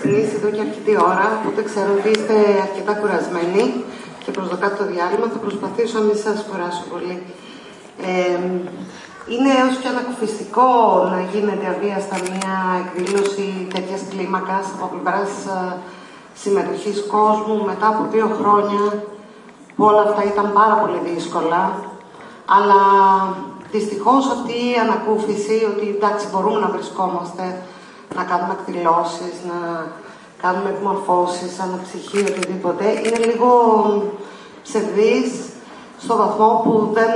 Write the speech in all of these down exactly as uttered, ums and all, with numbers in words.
ξεκινήσει εδώ και αρκετή ώρα, οπότε ξέρω ότι είστε αρκετά κουρασμένοι και προσδοκάτε το διάλειμμα. Θα προσπαθήσω να μην σας κουράσω πολύ. Ε, είναι έως και ανακουφιστικό να γίνεται αβίαστα μια εκδήλωση τέτοιας κλίμακας από πλευράς συμμετοχής κόσμου μετά από δύο χρόνια που όλα αυτά ήταν πάρα πολύ δύσκολα. Αλλά δυστυχώς αυτή η ανακούφιση, ότι εντάξει μπορούμε να βρισκόμαστε, να κάνουμε εκδηλώσεις, να κάνουμε επιμορφώσεις, αναψυχή, οτιδήποτε, είναι λίγο ψευδής στο βαθμό που δεν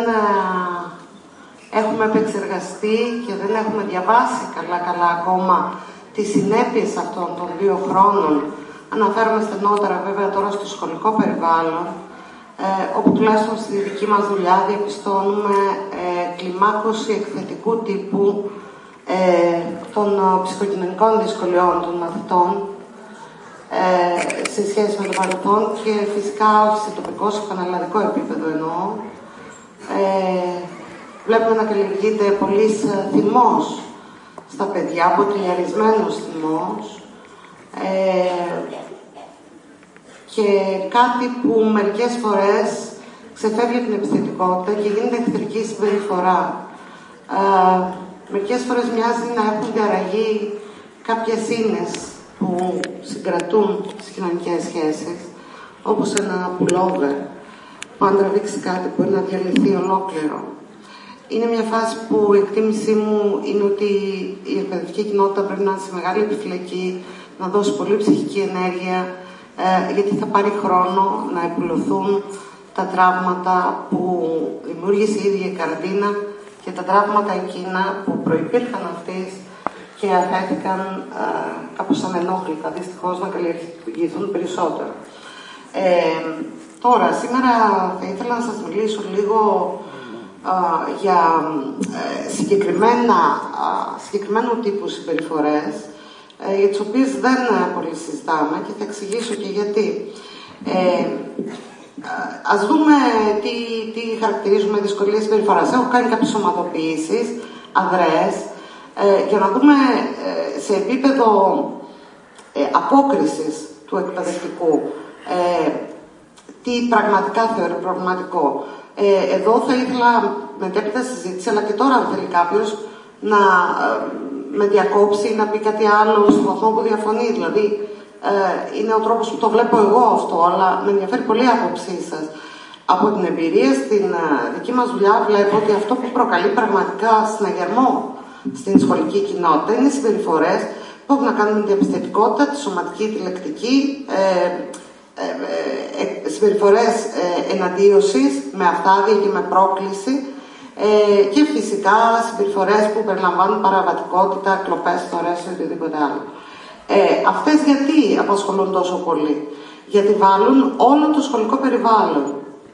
έχουμε επεξεργαστεί και δεν έχουμε διαβάσει καλά-καλά ακόμα τις συνέπειες αυτών των δύο χρόνων. Αναφέρομαι στενότερα βέβαια τώρα στο σχολικό περιβάλλον, ε, όπου τουλάχιστον στη δική μας δουλειά διαπιστώνουμε ε, κλιμάκωση εκθετικού τύπου ε, των ψυχοκοινωνικών δυσκολιών των μαθητών ε, σε σχέση με το παρελθόν και φυσικά όχι σε τοπικό, σε πανελλαδικό επίπεδο εννοώ. Ε, βλέπουμε να καλλιεργείται πολύς θυμός στα παιδιά, αποτυλιαρισμένος θυμός, ε, και κάτι που μερικές φορές ξεφεύγει από την επιθετικότητα και γίνεται εχθρική συμπεριφορά. Ε, μερικές φορές μοιάζει να έχουν διαραγεί κάποιες ίνες που συγκρατούν τις κοινωνικές σχέσεις, όπως ένα πουλόβερ που αν τραβήξει κάτι μπορεί να διαλυθεί ολόκληρο. Είναι μια φάση που η εκτίμησή μου είναι ότι η εκπαιδευτική κοινότητα πρέπει να είναι σε μεγάλη επιφυλακή, να δώσει πολύ ψυχική ενέργεια, ε, γιατί θα πάρει χρόνο να επουλωθούν τα τραύματα που δημιούργησε η ίδια η καραντίνα και τα τραύματα εκείνα που προϋπήρχαν αυτής και αφέθηκαν ε, κάπως ανενόχλητα, δυστυχώς να καλλιεργηθούν περισσότερο. Ε, τώρα, σήμερα θα ήθελα να σας μιλήσω λίγο Uh, για uh, συγκεκριμένα, uh, συγκεκριμένου τύπου συμπεριφορές uh, για τις οποίες δεν uh, πολύ συζητάμε και θα εξηγήσω και γιατί. Ε, uh, ας δούμε τι, τι χαρακτηρίζουμε δυσκολίες συμπεριφοράς. Έχω κάνει κάποιες ομαδοποιήσεις αδρές uh, για να δούμε uh, σε επίπεδο uh, απόκρισης του εκπαιδευτικού uh, τι πραγματικά θεωρεί προβληματικό. Ε, εδώ θα ήθελα μετέπειτα συζήτηση, αλλά και τώρα αν θέλει κάποιος να ε, με διακόψει ή να πει κάτι άλλο στον βαθμό που διαφωνεί. Δηλαδή, ε, είναι ο τρόπος που το βλέπω εγώ αυτό, αλλά με ενδιαφέρει πολύ η άποψή σας. Από την εμπειρία στην ε, δική μας δουλειά βλέπω ότι αυτό που προκαλεί πραγματικά συναγερμό στην σχολική κοινότητα είναι συμπεριφορές που έχουν να κάνουν με την διαπιστευτικότητα, τη σωματική, τη λεκτική, ε, Ε, ε, ε, συμπεριφορές ε, εναντίωσης με αυτάδεια και με πρόκληση ε, και φυσικά συμπεριφορές που περιλαμβάνουν παραβατικότητα, κλοπές, θωρές ή οτιδήποτε άλλο. Ε, αυτές γιατί απασχολούν τόσο πολύ? Γιατί βάλουν όλο το σχολικό περιβάλλον.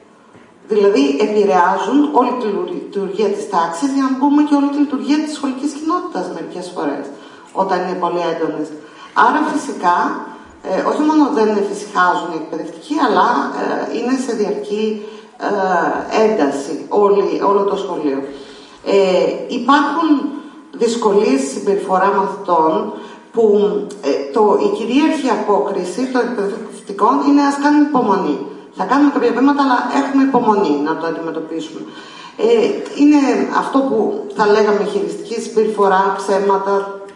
Δηλαδή επηρεάζουν όλη τη λειτουργία της τάξης, για να πούμε και όλη τη λειτουργία της σχολικής κοινότητας μερικές φορές, όταν είναι πολύ έντονες. Άρα φυσικά Ε, όχι μόνο δεν εφησυχάζουν οι εκπαιδευτικοί, αλλά ε, είναι σε διαρκή ε, ένταση όλη, όλο το σχολείο. Ε, υπάρχουν δυσκολίες συμπεριφορά μαθητών που ε, το, η κυρίαρχη απόκριση των εκπαιδευτικών είναι ας κάνουμε υπομονή. Θα κάνουμε κάποια βήματα, αλλά έχουμε υπομονή να το αντιμετωπίσουμε. Ε, είναι αυτό που θα λέγαμε χειριστική συμπεριφορά, ψέματα.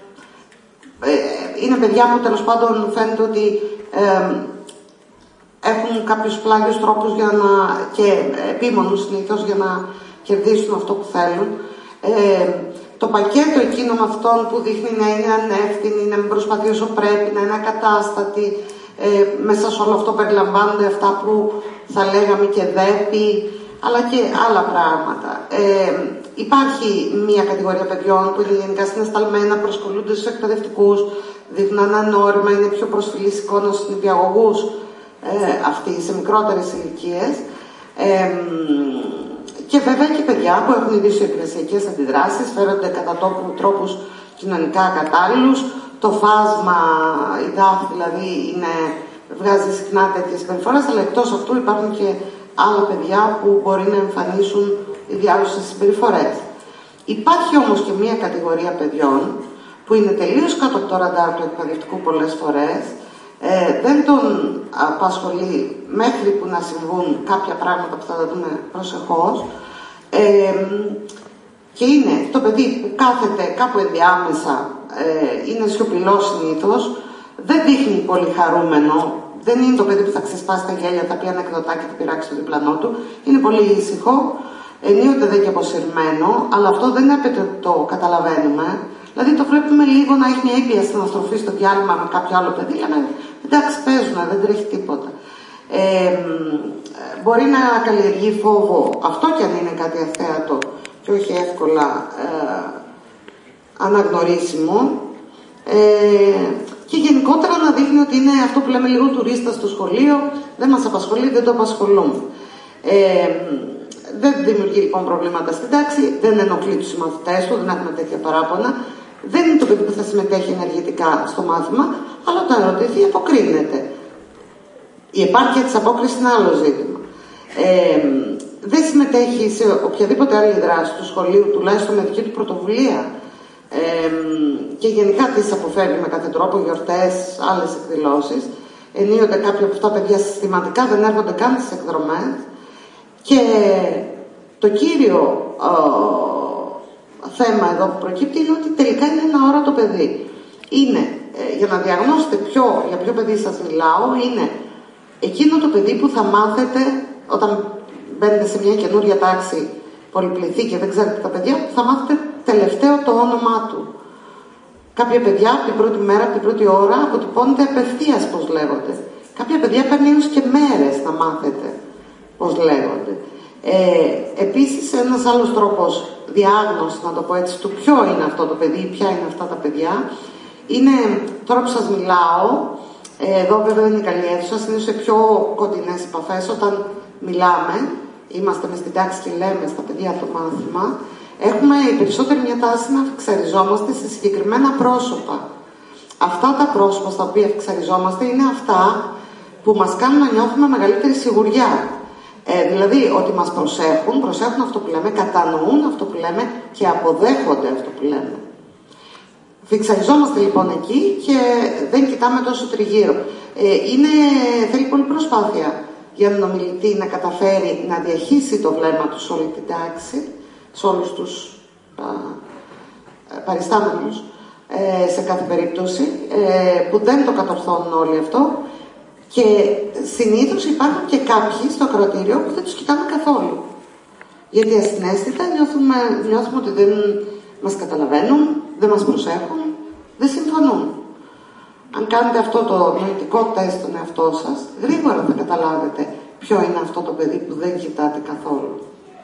Είναι παιδιά που τέλος πάντων φαίνεται ότι ε, έχουν κάποιους πλάγιους τρόπους για να, και επίμονους συνήθως για να κερδίσουν αυτό που θέλουν. Ε, το πακέτο εκείνο με αυτόν που δείχνει να είναι ανεύθυνη, να μην προσπαθεί όσο πρέπει, να είναι ακατάστατη, ε, μέσα σε όλο αυτό περιλαμβάνονται αυτά που θα λέγαμε και δέπη, αλλά και άλλα πράγματα. Ε, Υπάρχει μια κατηγορία παιδιών που είναι γενικά συναισθαλμένα, προσκολούνται στους εκπαιδευτικούς, δείχνουν ένα νόημα, είναι πιο προσφυλής εικόνα στους νηπιαγωγούς ε, αυτοί σε μικρότερες ηλικίες. Ε, και βέβαια και παιδιά που έχουν ιδιοσυγκρασιακές αντιδράσεις, φέρονται κατά τόπου τρόπους κοινωνικά κατάλληλους. Το φάσμα, η δάφη δηλαδή, είναι, βγάζει συχνά τέτοιες συμπεριφορές, αλλά εκτός αυτού υπάρχουν και άλλα παιδιά που μπορεί να εμφανίσουν ιδιάζουσες συμπεριφορές. Υπάρχει όμως και μία κατηγορία παιδιών που είναι τελείως κάτω από το ραντάρ του εκπαιδευτικού πολλές φορές, ε, δεν τον απασχολεί μέχρι που να συμβούν κάποια πράγματα που θα τα δούμε προσεχώς, ε, και είναι το παιδί που κάθεται κάπου ενδιάμεσα, ε, είναι σιωπηλό συνήθως, δεν δείχνει πολύ χαρούμενο, δεν είναι το παιδί που θα ξεσπάσει τα γέλια, θα πει ανεκδοτά και θα πειράξει το διπλανό του, είναι πολύ ήσυχο, ενίοτε δεν και αποσυρμένο, αλλά αυτό δεν έπεται το καταλαβαίνουμε. Δηλαδή το βλέπουμε λίγο να έχει μια ήπια συναστροφή στο διάλειμμα με κάποιο άλλο παιδί, λέμε εντάξει παίζουν, δεν τρέχει τίποτα. Ε, μπορεί να καλλιεργεί φόβο, αυτό κι αν είναι κάτι αθέατο και όχι εύκολα ε, αναγνωρίσιμο, ε, και γενικότερα να δείχνει ότι είναι αυτό που λέμε λίγο τουρίστα στο σχολείο, δεν μας απασχολεί, δεν το απασχολούμε. Ε, δεν δημιουργεί λοιπόν προβλήματα στην τάξη, δεν ενοχλεί τους συμμαθητές του, δεν έχουμε τέτοια παράπονα, δεν είναι το παιδί που θα συμμετέχει ενεργητικά στο μάθημα, αλλά όταν ερωτηθεί αποκρίνεται. Η επάρκεια της απόκρισης είναι άλλο ζήτημα. Ε, δεν συμμετέχει σε οποιαδήποτε άλλη δράση του σχολείου, τουλάχιστον με δική του πρωτοβουλία, ε, και γενικά τις αποφεύγει με κάθε τρόπο, γιορτές, άλλες εκδηλώσεις. Ενίοτε κάποια από αυτά τα παιδιά συστηματικά δεν έρχονται καν στις εκδρομές. Και το κύριο ε, θέμα εδώ που προκύπτει είναι ότι τελικά είναι ένα όρατο παιδί. Είναι, ε, για να διαγνώσετε ποιο, για ποιο παιδί σας μιλάω, είναι εκείνο το παιδί που θα μάθετε όταν μπαίνετε σε μια καινούρια τάξη πολυπληθή και δεν ξέρετε τα παιδιά, θα μάθετε τελευταίο το όνομά του. Κάποια παιδιά από την πρώτη μέρα, από την πρώτη ώρα αποτυπώνεται απευθείας πώς λέγονται. Κάποια παιδιά παίρνει έως και μέρες να μάθετε πώς λέγονται. Ε, επίσης ένας άλλος τρόπος διάγνωσης, να το πω έτσι, του ποιο είναι αυτό το παιδί, ποια είναι αυτά τα παιδιά, είναι τώρα που σας μιλάω, ε, εδώ βέβαια είναι η καλή αίθουσα, συνήθως σε πιο κοντινές επαφές, όταν μιλάμε, είμαστε μες στην τάξη και λέμε στα παιδιά το μάθημα, έχουμε οι περισσότεροι μια τάση να φιξαριζόμαστε σε συγκεκριμένα πρόσωπα. Αυτά τα πρόσωπα στα οποία φιξαριζόμαστε είναι αυτά που μας κάνουν να νιώθουμε μεγαλύτερη σιγουριά. Ε, δηλαδή ότι μας προσέχουν, προσέχουν αυτό που λέμε, κατανοούν αυτό που λέμε και αποδέχονται αυτό που λέμε. Φιξαριζόμαστε λοιπόν εκεί και δεν κοιτάμε τόσο τριγύρω. Ε, είναι, θέλει πολύ προσπάθεια για έναν ομιλητή να καταφέρει να διαχύσει το βλέμμα του σε όλη την τάξη, σε όλους τους α, παριστάμενους, ε, σε κάθε περίπτωση, ε, που δεν το κατορθώνουν όλοι αυτό. Και συνήθως υπάρχουν και κάποιοι στο ακροατήριο που δεν τους κοιτάμε καθόλου. Γιατί ασυναίσθητα νιώθουμε, νιώθουμε ότι δεν μας καταλαβαίνουν, δεν μας προσέχουν, δεν συμφωνούν. Αν κάνετε αυτό το νοητικό τεστ στον εαυτό σας, γρήγορα θα καταλάβετε ποιο είναι αυτό το παιδί που δεν κοιτάτε καθόλου.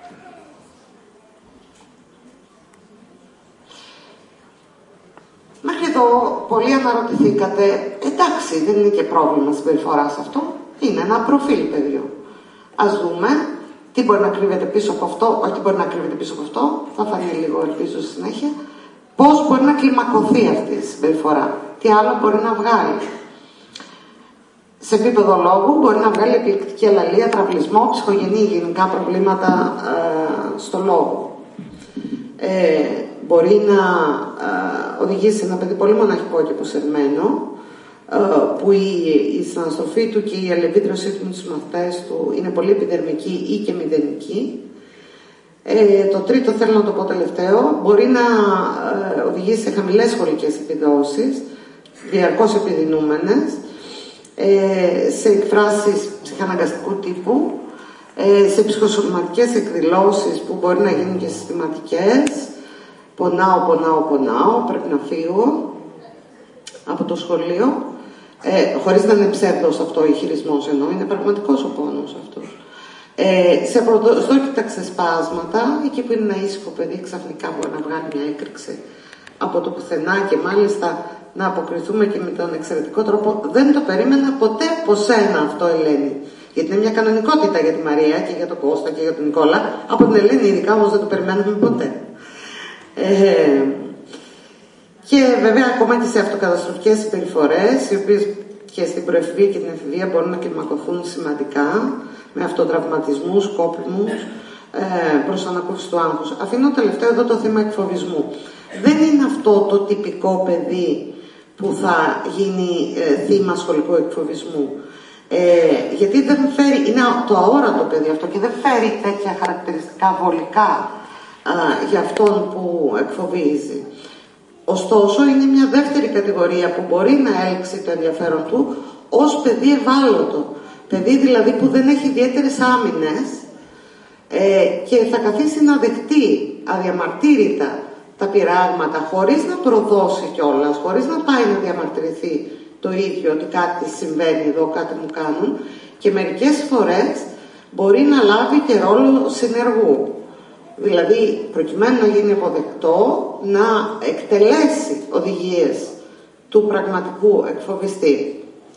Μέχρι εδώ πολλοί αναρωτηθήκατε, εντάξει, δεν είναι και πρόβλημα συμπεριφοράς αυτό, είναι ένα προφίλ παιδιού. Ας δούμε τι μπορεί να κρύβεται πίσω από αυτό, όχι τι μπορεί να κρύβεται πίσω από αυτό, θα φανεί λίγο ελπίζω στη συνέχεια, πώς μπορεί να κλιμακωθεί αυτή η συμπεριφορά, τι άλλο μπορεί να βγάλει. Σε επίπεδο λόγου μπορεί να βγάλει επιλεκτική αλλαλία, τραυλισμό, ψυχογενή γενικά προβλήματα ε, στο λόγο. Ε, μπορεί να ε, οδηγήσει ένα παιδί πολύ μοναχικό και αποσυρμένο, ε, που η, η συναστροφή του και η αλληλεπίδρασή του με τους μαθητές του είναι πολύ επιδερμική ή και μηδενική. Ε, το τρίτο, θέλω να το πω τελευταίο, μπορεί να ε, οδηγήσει σε χαμηλές σχολικές επιδόσεις, διαρκώς επιδεινούμενες, ε, σε εκφράσεις ψυχαναγκαστικού τύπου, ε, σε ψυχοσωματικές εκδηλώσεις που μπορεί να γίνουν και συστηματικές. Πονάω, πονάω, πονάω, πρέπει να φύγω από το σχολείο, ε, χωρίς να είναι ψεύδος αυτό ο χειρισμός, ενώ είναι πραγματικός ο πόνος αυτός. Ε, σε πρωτοσδόκητα ξεσπάσματα, εκεί που είναι ένα ήσυχο παιδί, ξαφνικά μπορεί να βγάλει μια έκρηξη από το πουθενά και μάλιστα να αποκριθούμε και με τον εξαιρετικό τρόπο. Δεν το περίμενα ποτέ από σένα αυτό, Ελένη. Γιατί είναι μια κανονικότητα για τη Μαρία και για τον Κώστα και για τον Νικόλα. Από την Ελένη ειδικά όμως δεν το περιμένουμε ποτέ. Ε, και βέβαια ακόμα και σε αυτοκαταστροφικές συμπεριφορές, οι οποίες και στην προεφηβεία και την εφηβεία μπορούν να κλιμακωθούν σημαντικά, με αυτοτραυματισμούς, κόπιμους, ε, προς ανακούφιση του άγχους. Αφήνω τελευταίο εδώ το θέμα εκφοβισμού. Δεν είναι αυτό το τυπικό παιδί που θα γίνει ε, θύμα σχολικού εκφοβισμού. Ε, γιατί δεν φέρει, είναι το αόρατο παιδί αυτό και δεν φέρει τέτοια χαρακτηριστικά βολικά ε, για αυτόν που εκφοβίζει. Ωστόσο, είναι μια δεύτερη κατηγορία που μπορεί να έλξει το ενδιαφέρον του ως παιδί ευάλωτο. Παιδί δηλαδή που δεν έχει ιδιαίτερες άμυνες ε, και θα καθίσει να δεχτεί αδιαμαρτύρητα τα πειράγματα χωρίς να προδώσει κιόλας, χωρίς να πάει να διαμαρτυρηθεί το ίδιο ότι κάτι συμβαίνει εδώ, κάτι μου κάνουν, και μερικές φορές μπορεί να λάβει και ρόλο συνεργού. Δηλαδή, προκειμένου να γίνει αποδεκτό, να εκτελέσει οδηγίες του πραγματικού εκφοβιστή.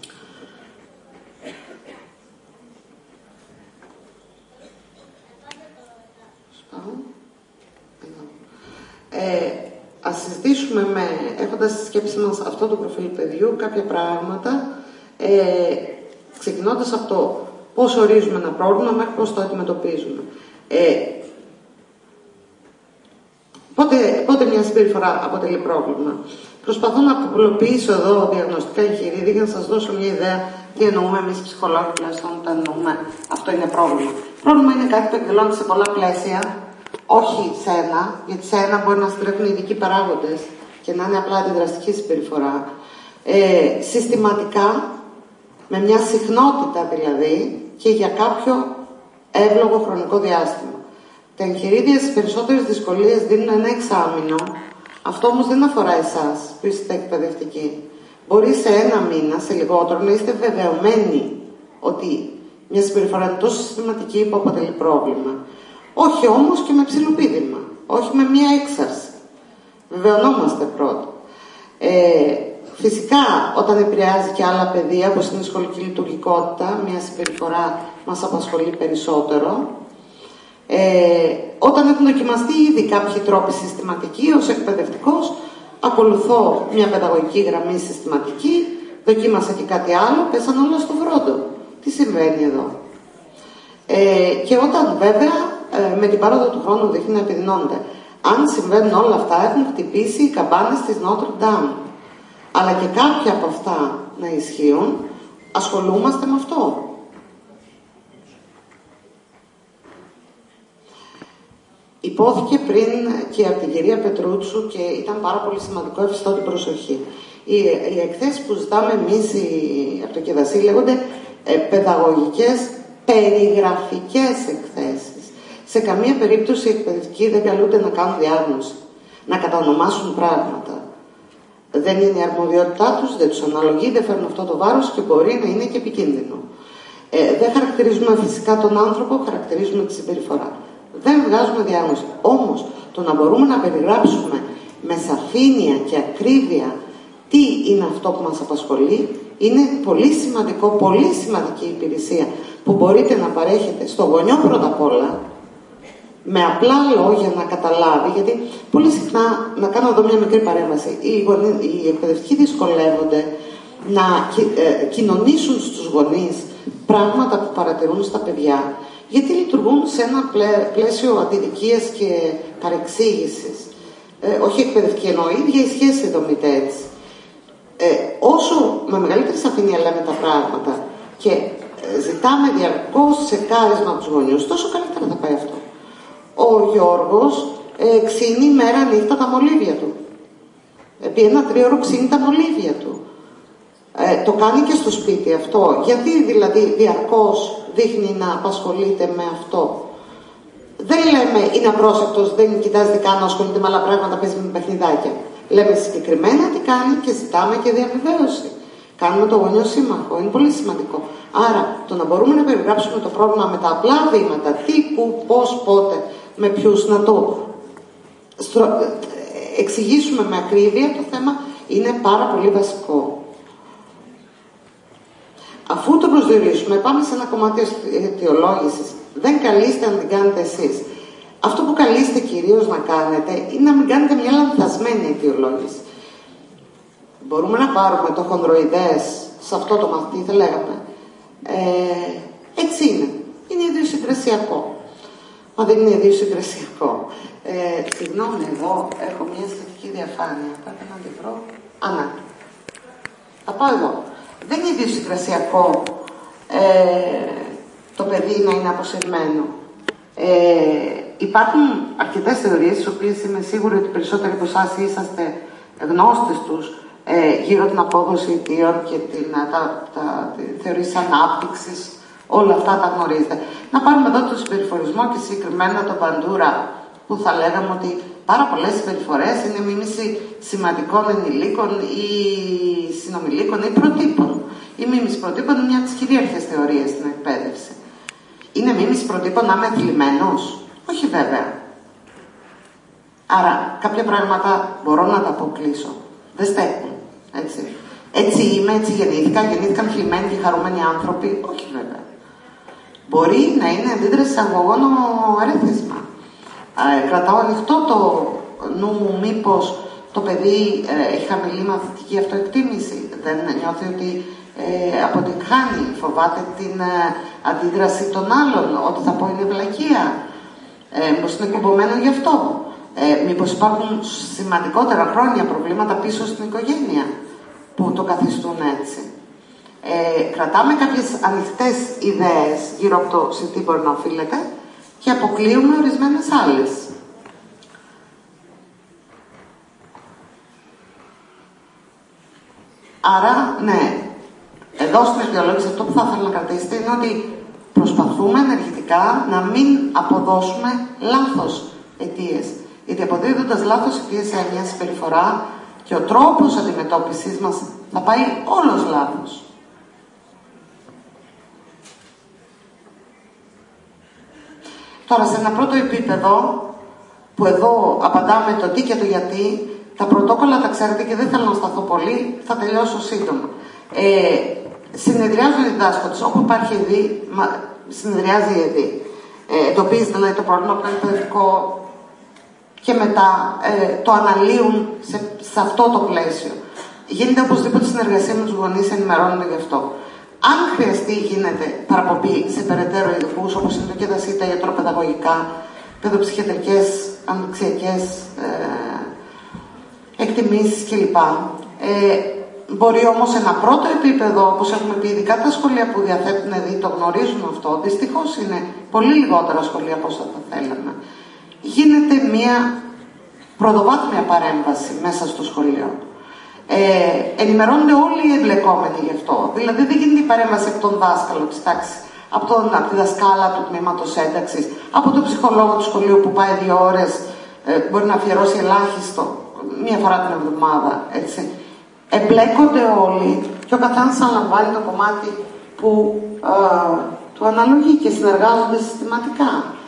Ε, ας συζητήσουμε, με, έχοντας στη σκέψη μας αυτό το προφίλ παιδιού, κάποια πράγματα, ε, ξεκινώντας από το πώς ορίζουμε ένα πρόβλημα μέχρι πώς το αντιμετωπίζουμε. Ε, πότε, πότε μια συμπεριφορά αποτελεί πρόβλημα. Προσπαθώ να απλοποιήσω εδώ διαγνωστικά εγχειρίδια για να σας δώσω μια ιδέα τι εννοούμε εμείς οι ψυχολόγοι, τουλάχιστον όταν εννοούμε αυτό είναι πρόβλημα. Πρόβλημα είναι κάτι που εκδηλώνεται σε πολλά πλαίσια. Όχι σε ένα, γιατί σε ένα μπορεί να στρέφουν ειδικοί παράγοντες και να είναι απλά αντιδραστική συμπεριφορά. Ε, συστηματικά, με μια συχνότητα δηλαδή και για κάποιο εύλογο χρονικό διάστημα. Τα εγχειρίδια στις περισσότερες δυσκολίες δίνουν ένα εξάμηνο. Αυτό όμως δεν αφορά εσάς που είστε εκπαιδευτικοί. Μπορεί σε ένα μήνα, σε λιγότερο, να είστε βεβαιωμένοι ότι μια συμπεριφορά είναι τόσο συστηματική που αποτελεί πρόβλημα. Όχι όμως και με ψιλοπίδημα, όχι με μία έξαρση. Βεβαιωνόμαστε πρώτα. Ε, φυσικά, όταν επηρεάζει και άλλα παιδεία, όπως είναι η σχολική λειτουργικότητα, μία συμπεριφορά μας απασχολεί περισσότερο. Ε, όταν έχουν δοκιμαστεί ήδη κάποιοι τρόποι συστηματικοί, ως εκπαιδευτικός, ακολουθώ μια παιδαγωγική γραμμή συστηματική, δοκίμασα και κάτι άλλο, πέσαν όλα στο βρόντο. Τι συμβαίνει εδώ. Ε, και όταν βέβαια ε, με την πάροδο του χρόνου δείχνει να επιδεινώνεται. Αν συμβαίνουν όλα αυτά, έχουν χτυπήσει οι καμπάνες της Notre Dame. Αλλά και κάποια από αυτά να ισχύουν, ασχολούμαστε με αυτό. Υπόθηκε πριν και από την κυρία Πετρούτσου και ήταν πάρα πολύ σημαντικό, ευχαριστώ την προσοχή. Οι, οι εκθέσεις που ζητάμε εμείς οι, από το ΚΕΔΑΣΥ λέγονται ε, παιδαγωγικές περιγραφικές εκθέσεις. Σε καμία περίπτωση οι εκπαιδευτικοί δεν καλούνται να κάνουν διάγνωση, να κατανομάσουν πράγματα. Δεν είναι η αρμοδιότητά τους, δεν τους αναλογεί, δεν φέρνουν αυτό το βάρος και μπορεί να είναι και επικίνδυνο. Ε, δεν χαρακτηρίζουμε φυσικά τον άνθρωπο, χαρακτηρίζουμε τη συμπεριφορά. Δεν βγάζουμε διάγνωση. Όμως, το να μπορούμε να περιγράψουμε με σαφήνεια και ακρίβεια τι είναι αυτό που μας απασχολεί, είναι πολύ σημαντικό, πολύ σημαντική υπηρεσία που μπορείτε να παρέχετε στο γονιό πρώτα απ' όλα, με απλά λόγια να καταλάβει, γιατί πολύ συχνά, να κάνω εδώ μια μικρή παρέμβαση, οι, γονείς, οι εκπαιδευτικοί δυσκολεύονται να ε, κοινωνήσουν στους γονείς πράγματα που παρατηρούν στα παιδιά, γιατί λειτουργούν σε ένα πλαί, πλαίσιο αντιδικίας και παρεξήγησης. Ε, όχι εκπαιδευτική εννοώ, η ίδια η σχέση δομείται έτσι. Ε, όσο με μεγαλύτερη σαφήνεια λέμε τα πράγματα και ε, ζητάμε διαρκώς σε κάρισμα από τους γονιούς, τόσο καλύτερα θα πάει αυτό. Ο Γιώργος ε, ξύνει μέρα νύχτα τα μολύβια του. Επί ένα τρίωρο ξύνει τα μολύβια του. Ε, το κάνει και στο σπίτι αυτό. Γιατί δηλαδή διαρκώς δείχνει να απασχολείται με αυτό. Δεν λέμε είναι απρόσεκτος, δεν κοιτάζει καν να ασχολείται με άλλα πράγματα, παίζει με παιχνιδάκια. Λέμε συγκεκριμένα τι κάνει και ζητάμε και διαβεβαίωση. Κάνουμε το γονιό σύμμαχο, είναι πολύ σημαντικό. Άρα, το να μπορούμε να περιγράψουμε το πρόβλημα με τα απλά βήματα, τι, πού, πώς, πότε, με ποιους, να το στρο... εξηγήσουμε με ακρίβεια το θέμα, είναι πάρα πολύ βασικό. Αφού το προσδιορίσουμε, πάμε σε ένα κομμάτι αιτιολόγησης. Δεν καλείστε αν την κάνετε εσείς. Αυτό που καλείστε κυρίως να κάνετε είναι να μην κάνετε μια λανθασμένη αιτιολόγηση. Μπορούμε να πάρουμε το χονδροειδές σε αυτό το μαθητή, θα λέγαμε. Ε, έτσι είναι. Είναι ιδιοσυγκρασιακό. Μα δεν είναι ιδιοσυγκρασιακό. Ε, συγγνώμη, εγώ έχω μια αισθητική διαφάνεια. Πρέπει να τη βρω. Α, ναι. Θα πάω εγώ. Δεν είναι ιδιοσυγκρασιακό ε, το παιδί να είναι αποσυρμένο. Ε, υπάρχουν αρκετές θεωρίες, τις οποίες είμαι σίγουρη ότι περισσότεροι από εσάς είσαστε γνώστες τους, ε, γύρω την απόδοση αιτίων και την, τα, τα, τη θεωρίες ανάπτυξης, όλα αυτά τα γνωρίζετε. Να πάρουμε εδώ το συμπεριφορισμό και συγκεκριμένα τον Μπαντούρα, που θα λέγαμε ότι πάρα πολλές συμπεριφορές είναι μίμηση σημαντικών ενηλίκων ή συνομιλίκων ή προτύπων. Η μίμηση προτύπων είναι μια από τις κυρίαρχες θεωρίες στην εκπαίδευση. Είναι μίμηση προτύπων να είμαι θλιμμένος? Όχι βέβαια. Άρα κάποια πράγματα μπορώ να τα αποκλείσω. Δεν στέκουν. Έτσι. Έτσι είμαι, έτσι γεννήθηκα, γεννήθηκαν θλιμμένοι και χαρούμενοι άνθρωποι. Όχι βέβαια. Μπορεί να είναι αντίδραση σε αγωγόνο αρέθισμα. Ε, κρατάω ανοιχτό το νου μου, μήπως το παιδί ε, έχει χαμηλή μαθητική αυτοεκτίμηση, δεν νιώθει ότι ε, αποτυγχάνει, φοβάται την ε, αντίδραση των άλλων, ότι θα πω είναι βλακεία, ε, μήπως είναι κουμπωμένο γι' αυτό, ε, μήπως υπάρχουν σημαντικότερα χρόνια προβλήματα πίσω στην οικογένεια που το καθιστούν έτσι. Ε, κρατάμε κάποιες ανοιχτές ιδέες γύρω από το σε τι μπορεί να οφείλεται και αποκλείουμε ορισμένες άλλες. Άρα, ναι, εδώ στην αιτιολόγηση αυτό που θα ήθελα να κρατήσετε είναι ότι προσπαθούμε ενεργητικά να μην αποδώσουμε λάθος αιτίες. Γιατί αποδίδοντας λάθος αιτίες σε μια συμπεριφορά και ο τρόπος αντιμετώπισης μας θα πάει όλος λάθος. Τώρα, σε ένα πρώτο επίπεδο, που εδώ απαντάμε το τι και το γιατί, τα πρωτόκολλα τα ξέρετε και δεν θέλω να σταθώ πολύ, θα τελειώσω σύντομα. Ε, συνεδριάζουν οι διδάσκοντες, όπου υπάρχει ΕΔΗ, συνεδριάζει η ΕΔΗ. Ε, εντοπίζει δηλαδή το πρόβλημα από το εκπαιδευτικό και μετά ε, το αναλύουν σε, σε αυτό το πλαίσιο. Γίνεται οπωσδήποτε συνεργασία με τους γονείς, ενημερώνονται γι' αυτό. Αν χρειαστεί, γίνεται παραπομπή σε περαιτέρω ειδικούς, όπως είναι το ΚΕΔΑΣ, τα ιατροπαιδαγωγικά, παιδοψυχιατρικές, αναπτυξιακές ε, εκτιμήσεις κλπ. Ε, μπορεί όμως σε ένα πρώτο επίπεδο, όπως έχουμε πει, ειδικά τα σχολεία που διαθέτουν ΕΔΗ το γνωρίζουν αυτό, δυστυχώς είναι πολύ λιγότερα σχολεία από όσα θα θέλαμε. Γίνεται μια πρωτοβάθμια παρέμβαση μέσα στο σχολείο. Ε, ενημερώνονται όλοι οι εμπλεκόμενοι γι' αυτό. Δηλαδή δεν γίνεται η παρέμβαση από τον δάσκαλο της τάξης, από, τον, από τη δασκάλα του τμήματος ένταξης, από τον ψυχολόγο του σχολείου που πάει δύο ώρες, ε, μπορεί να αφιερώσει ελάχιστο, μία φορά την εβδομάδα, έτσι. Εμπλέκονται όλοι και ο καθένας αναλαμβάνει το κομμάτι που ε, του αναλογεί και συνεργάζονται συστηματικά.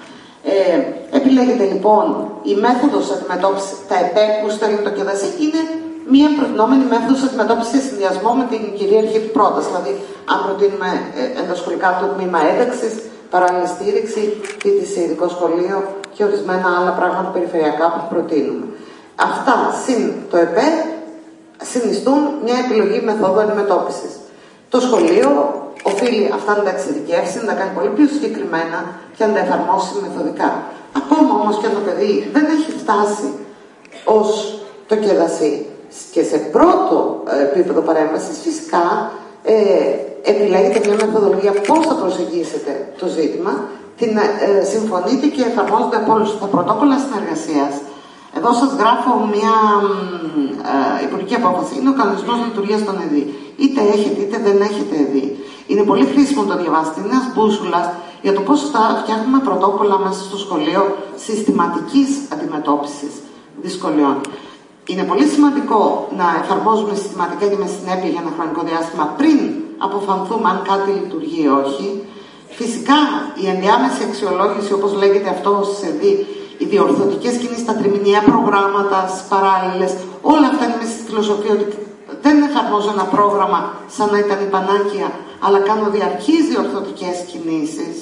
Ε, επιλέγεται λοιπόν η μέθοδος αντιμετώπισης, τα ΕΠΕ που στέλνει το ΚΕΔΑΣ, είναι μία προτινόμενη μέθοδος αντιμετώπισης σε συνδυασμό με την κυρίαρχη του πρόταση. Δηλαδή, αν προτείνουμε ενδοσχολικά το τμήμα ένταξης, παράλληλη στήριξη, φοιτηση σε ειδικό σχολείο και ορισμένα άλλα πράγματα περιφερειακά που προτείνουμε. Αυτά συν το ΕΠΕ συνιστούν μια επιλογή μεθόδου αντιμετώπισης. Το σχολείο οφείλει αυτά να τα εξειδικεύσει, να τα κάνει πολύ πιο συγκεκριμένα και να τα εφαρμόσει μεθοδικά. Ακόμα όμως και αν το παιδί δεν έχει φτάσει ως το ΚΕΔΑΣ και σε πρώτο επίπεδο παρέμβασης, φυσικά ε, επιλέγετε μια μεθοδολογία πώς θα προσεγγίσετε το ζήτημα, την ε, συμφωνείτε και εφαρμόζετε από όλους τα πρωτόκολλα συνεργασίας. Εδώ σας γράφω μια ε, υπουργική απόφαση. Είναι ο κανονισμός λειτουργίας των ΕΔΗ. Είτε έχετε είτε δεν έχετε ΕΔΗ. Είναι πολύ χρήσιμο το διαβάσετε. Είναι ένας μπούσουλας για το πώς θα φτιάχνουμε πρωτόκολλα μέσα στο σχολείο συστηματικής αντιμετώπισης δυσκολιών. Είναι πολύ σημαντικό να εφαρμόζουμε συστηματικά και με συνέπεια για ένα χρονικό διάστημα πριν αποφανθούμε αν κάτι λειτουργεί ή όχι. Φυσικά η ενδιάμεση αξιολόγηση, όπως λέγεται αυτό στις ΕΔΗ, οι διορθωτικές κινήσεις, τα τριμηνιαία προγράμματα, στις παράλληλες, όλα αυτά είναι μέσα στη φιλοσοφία ότι δεν εφαρμόζω ένα πρόγραμμα σαν να ήταν η πανάκια, αλλά κάνω διαρκείς διορθωτικές κινήσεις.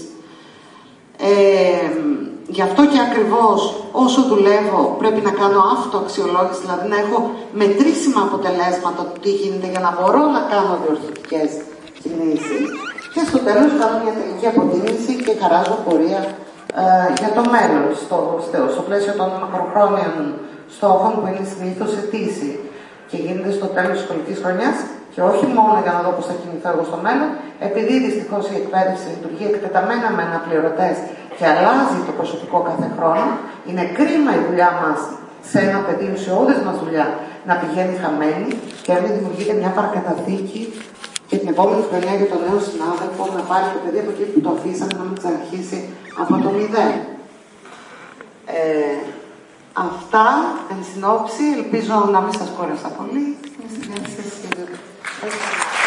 Ε, γι' αυτό και ακριβώς όσο δουλεύω πρέπει να κάνω αυτοαξιολόγηση, δηλαδή να έχω μετρήσιμα αποτελέσματα του τι γίνεται για να μπορώ να κάνω διορθωτικές κινήσεις και στο τέλος κάνω μια τελική αποτίμηση και χαράζω πορεία ε, για το μέλλον, στο, στο, στο πλαίσιο των μακροχρόνιων στόχων που είναι συνήθως ετήσιοι και γίνεται στο τέλος της σχολικής χρονιάς, και όχι μόνο για να δω πώς θα κινηθώ εγώ στο μέλλον, επειδή δυστυχώς η εκπαίδευση λειτουργεί εκτεταμένα με αναπληρωτές και αλλάζει το προσωπικό κάθε χρόνο, είναι κρίμα η δουλειά μας σε ένα πεδίο, ουσιώδης μας δουλειά, να πηγαίνει χαμένη και να μην δημιουργείται μια παρακαταθήκη και την επόμενη χρονιά για τον νέο συνάδελφο να πάρει το παιδί από εκεί που το αφήσαμε, να μην ξαναρχίσει από το μηδέν. Ε, αυτά, εν συνόψη, ελπίζω να μην σας κόρεσα πολύ. Είμαι στη διάθεσή σας.